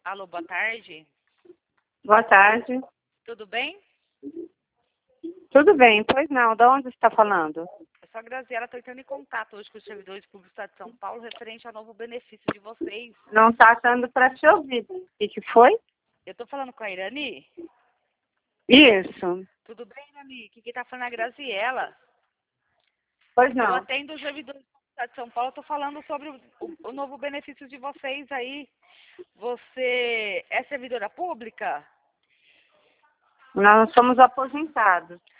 Alô, boa tarde. Boa tarde. Tudo bem? Tudo bem, pois não. De onde você está falando? Eu sou a Graziela, estou entrando em contato hoje com os servidores públicos do Estado de São Paulo referente ao novo benefício de vocês. Não está dando para te ouvir. O que foi? Eu estou falando com a Irani? Isso. Tudo bem, Irani? Aqui quem está falando é a Graziela. Pois Eu não. atendo os servidores públicos do Estado de São Paulo, estou falando sobre o novo benefício de vocês aí. Você é servidora pública? Nós somos aposentados.